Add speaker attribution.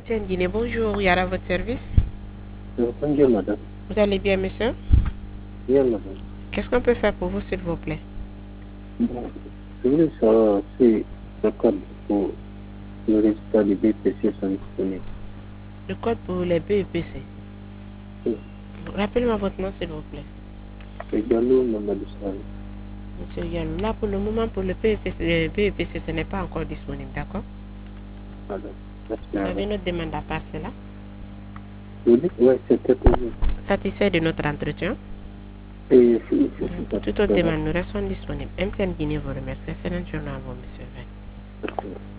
Speaker 1: MTN Guinée, bonjour, Yara, votre service.
Speaker 2: Bonjour, madame.
Speaker 1: Vous allez bien, monsieur?
Speaker 2: Bien, madame.
Speaker 1: Qu'est-ce qu'on peut faire pour vous, s'il vous plaît?
Speaker 2: Bon, je voulais savoir si le code pour le résultat du BPC sont disponibles.
Speaker 1: Le code pour les BEPC.
Speaker 2: Oui.
Speaker 1: Rappelez-moi votre nom, s'il vous plaît.
Speaker 2: C'est Gallo Mamadou Sall.
Speaker 1: Monsieur Yalou, là, pour le moment, pour le BEPC, ce n'est pas encore disponible, d'accord?
Speaker 2: Madame. Merci,
Speaker 1: Vous avez
Speaker 2: madame.
Speaker 1: notre demande à part cela?
Speaker 2: Vous dites, ouais, c'était pour vous.
Speaker 1: Satisfait de notre entretien?
Speaker 2: Et je suis
Speaker 1: Pour toute autre demande, nous restons disponibles. MTN Guinée vous remercie. Excellente journée à vous, monsieur.
Speaker 2: satisfait.